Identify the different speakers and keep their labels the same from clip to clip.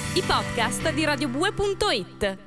Speaker 1: i podcast di radiobue.it.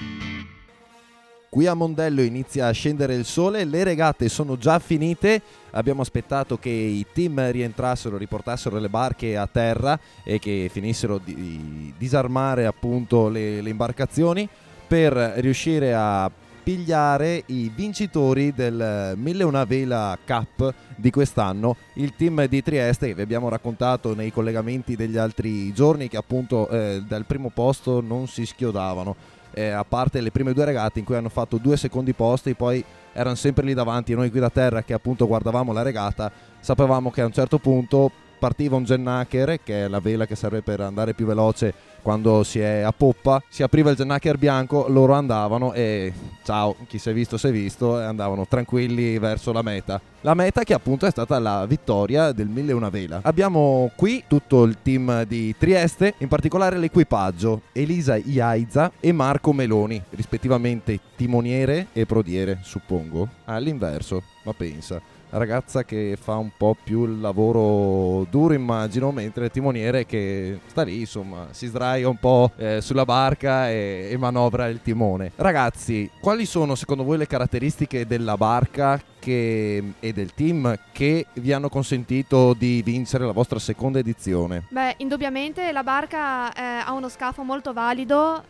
Speaker 2: Qui a Mondello inizia a scendere il sole, le regate sono già finite, abbiamo aspettato che i team rientrassero, riportassero le barche a terra e che finissero di disarmare appunto le imbarcazioni per riuscire a pigliare i vincitori del 1001 Vela Cup di quest'anno, il team di Trieste che vi abbiamo raccontato nei collegamenti degli altri giorni che appunto dal primo posto non si schiodavano. A parte le prime due regate in cui hanno fatto 2 secondi posti, poi erano sempre lì davanti. Noi qui da terra che appunto guardavamo la regata sapevamo che a un certo punto partiva un gennaker, che è la vela che serve per andare più veloce quando si è a poppa, si apriva il gennaker bianco, loro andavano e ciao, chi si è visto, e andavano tranquilli verso la meta che appunto è stata la vittoria del 1001 Vela. Abbiamo qui tutto il team di Trieste, in particolare l'equipaggio Elisa Iaiza e Marco Meloni, rispettivamente timoniere e prodiere, suppongo all'inverso, ma pensa, ragazza che fa un po' più il lavoro duro immagino, mentre il timoniere che sta lì insomma si sdraia un po' sulla barca e manovra il timone. Ragazzi, quali sono secondo voi le caratteristiche della barca e del team che vi hanno consentito di vincere la vostra seconda edizione?
Speaker 3: Beh, indubbiamente la barca ha uno scafo molto valido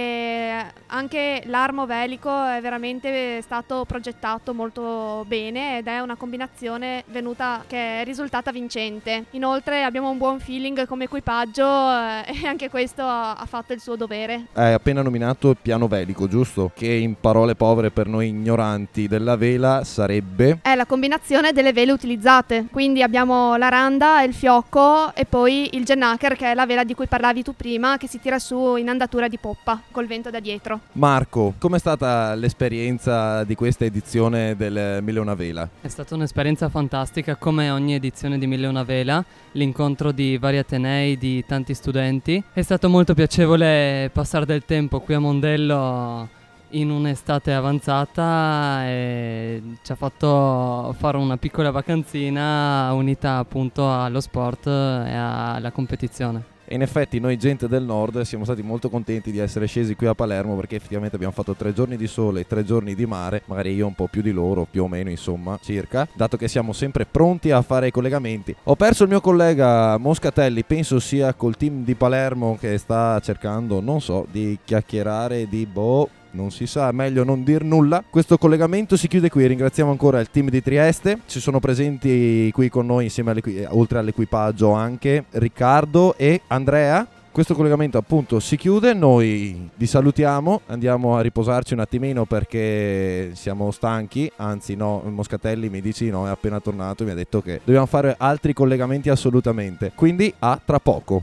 Speaker 3: e anche l'armo velico è veramente stato progettato molto bene ed è una combinazione che è risultata vincente. Inoltre abbiamo un buon feeling come equipaggio e anche questo ha fatto il suo dovere.
Speaker 2: Hai appena nominato il piano velico, giusto? Che in parole povere per noi ignoranti della vela sarebbe?
Speaker 3: È la combinazione delle vele utilizzate, quindi abbiamo la randa, il fiocco e poi il gennaker, che è la vela di cui parlavi tu prima, che si tira su in andatura di poppa col vento da dietro.
Speaker 2: Marco, com'è stata l'esperienza di questa edizione del 1001 Vela?
Speaker 4: È stata un'esperienza fantastica, come ogni edizione di 1001 Vela, l'incontro di vari atenei, di tanti studenti. È stato molto piacevole passare del tempo qui a Mondello in un'estate avanzata e ci ha fatto fare una piccola vacanzina unita appunto allo sport e alla competizione.
Speaker 2: E in effetti noi gente del nord siamo stati molto contenti di essere scesi qui a Palermo, perché effettivamente abbiamo fatto 3 giorni di sole e 3 giorni di mare, magari io un po' più di loro, più o meno insomma, circa, dato che siamo sempre pronti a fare i collegamenti. Ho perso il mio collega Moscatelli, penso sia col team di Palermo che sta cercando, non so, di chiacchierare di non si sa, meglio non dir nulla. Questo collegamento si chiude qui. Ringraziamo ancora il team di Trieste. Ci sono presenti qui con noi insieme oltre all'equipaggio anche Riccardo e Andrea. Questo collegamento appunto si chiude, noi vi salutiamo, andiamo a riposarci un attimino perché siamo stanchi, anzi no, Moscatelli mi dici no, è appena tornato e mi ha detto che dobbiamo fare altri collegamenti assolutamente, quindi a tra poco.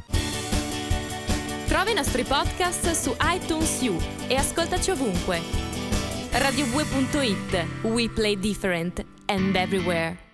Speaker 1: Trova i nostri podcast su iTunes U e ascoltaci ovunque. radiobue.it. We play different and everywhere.